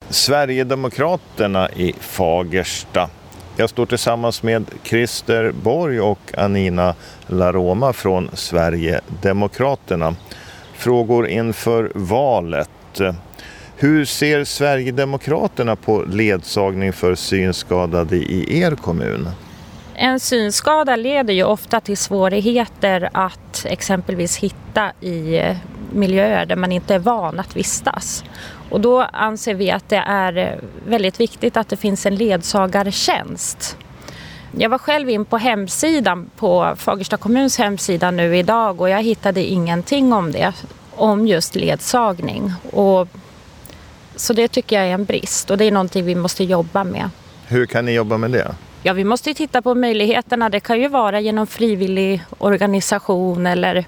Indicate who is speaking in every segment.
Speaker 1: Sverigedemokraterna i Fagersta. Jag står tillsammans med Christer Borg och Anina Laroma från Sverigedemokraterna. Frågor inför valet. Hur ser Sverigedemokraterna på ledsagning för synskadade i er kommun?
Speaker 2: En synskada leder ju ofta till svårigheter att exempelvis hitta i miljöer där man inte är van att vistas. Och då anser vi att det är väldigt viktigt att det finns en ledsagartjänst. Jag var själv in på hemsidan, på Fagersta kommuns hemsida nu idag, och jag hittade ingenting om det, om just ledsagning. Så det tycker jag är en brist, och det är någonting vi måste jobba med.
Speaker 1: Hur kan ni jobba med det?
Speaker 2: Ja, vi måste titta på möjligheterna. Det kan ju vara genom frivillig organisation eller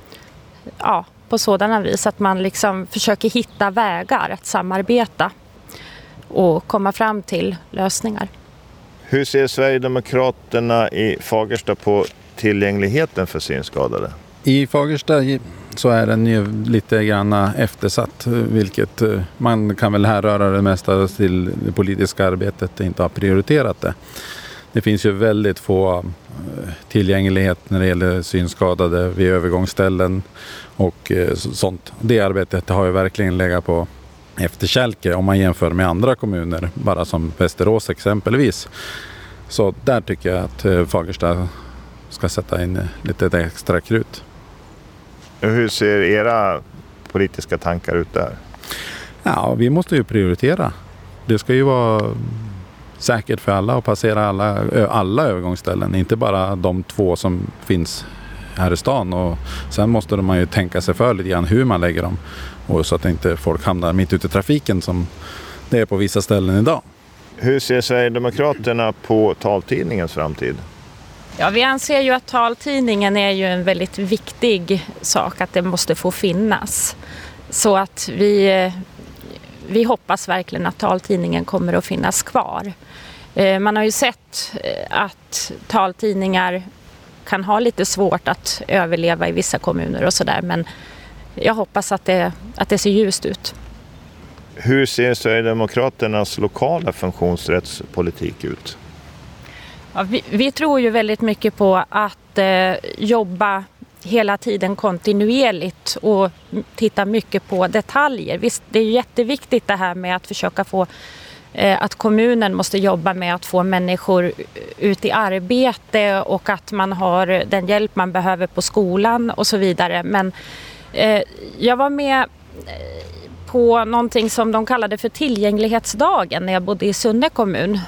Speaker 2: på sådana vis att man liksom försöker hitta vägar att samarbeta och komma fram till lösningar.
Speaker 1: Hur ser Sverigedemokraterna i Fagersta på tillgängligheten för synskadade?
Speaker 3: I Fagersta så är den ju lite grann eftersatt, vilket man kan väl härröra det mesta till det politiska arbetet inte har prioriterat det. Det finns ju väldigt få tillgänglighet när det gäller synskadade vid övergångsställen och sånt. Det arbetet har ju verkligen legat på efterkälke om man jämför med andra kommuner, bara som Västerås exempelvis. Så där tycker jag att Fagersta ska sätta in lite extra krut.
Speaker 1: Hur ser era politiska tankar ut där?
Speaker 3: Ja, vi måste ju prioritera. Det ska ju vara säkert för alla att passera alla övergångsställen, inte bara de 2 som finns här i stan. Och sen måste man ju tänka sig för lite grann hur man lägger dem, och så att inte folk hamnar mitt ute i trafiken som det är på vissa ställen idag.
Speaker 1: Hur ser Sverigedemokraterna på taltidningens framtid?
Speaker 2: Ja, vi anser ju att taltidningen är ju en väldigt viktig sak, att det måste få finnas. Så att vi hoppas verkligen att taltidningen kommer att finnas kvar. Man har ju sett att taltidningar kan ha lite svårt att överleva i vissa kommuner och sådär, men jag hoppas att det ser ljust ut.
Speaker 1: Hur ser Sverigedemokraternas lokala funktionsrättspolitik ut?
Speaker 2: Ja, vi tror ju väldigt mycket på att jobba hela tiden kontinuerligt och titta mycket på detaljer. Visst, det är jätteviktigt det här med att försöka få att kommunen måste jobba med att få människor ut i arbete och att man har den hjälp man behöver på skolan och så vidare. Men jag var med på någonting som de kallade för tillgänglighetsdagen när jag bodde i Sunne kommun,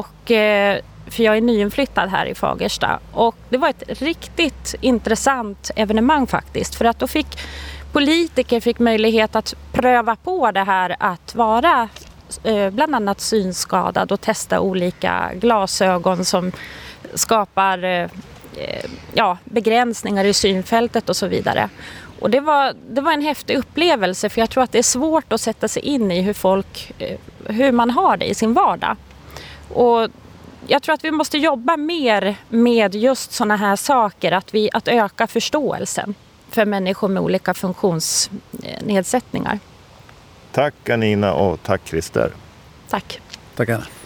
Speaker 2: för jag är nyinflyttad här i Fagersta, och det var ett riktigt intressant evenemang faktiskt, för att då fick politiker möjlighet att pröva på det här att vara bland annat synskadad och testa olika glasögon som skapar begränsningar i synfältet och så vidare. Och det var en häftig upplevelse, för jag tror att det är svårt att sätta sig in i hur man har det i sin vardag. Och jag tror att vi måste jobba mer med just såna här saker, att öka förståelsen för människor med olika funktionsnedsättningar.
Speaker 1: Tack Anina och tack Christer.
Speaker 2: Tack.
Speaker 3: Tackar.